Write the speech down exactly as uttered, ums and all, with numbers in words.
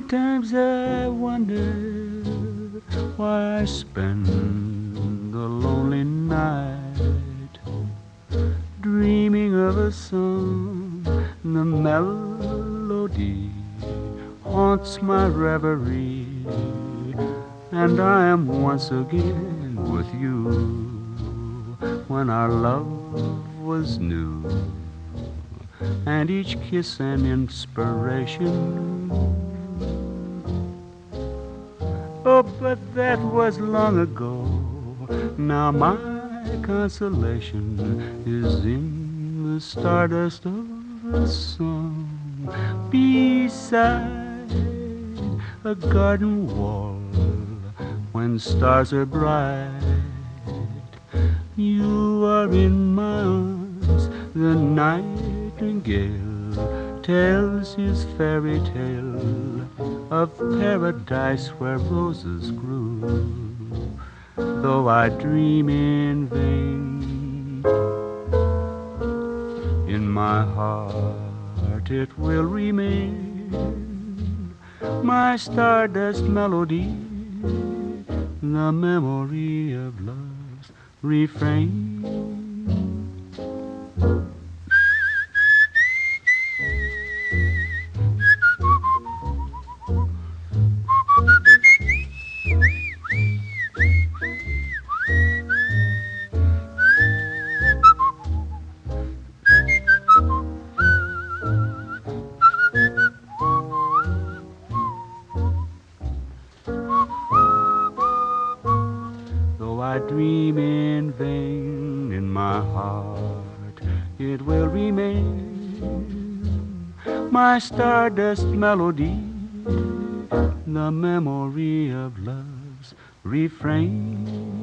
Sometimes I wonder why I spend the lonely night dreaming of a song. The melody haunts my reverie, and I am once again with you when our love was new, and each kiss an inspiration. Oh, but that was long ago. Now my consolation is in the stardust of a song beside a garden wall when stars are bright. You are in my arms. The nightingale tells his fairy tale of paradise where roses grew. Though I dream in vain, in my heart it will remain my stardust melody, the memory of love's refrain. Though I dream in vain, in my heart it will remain my stardust melody, the memory of love's refrain.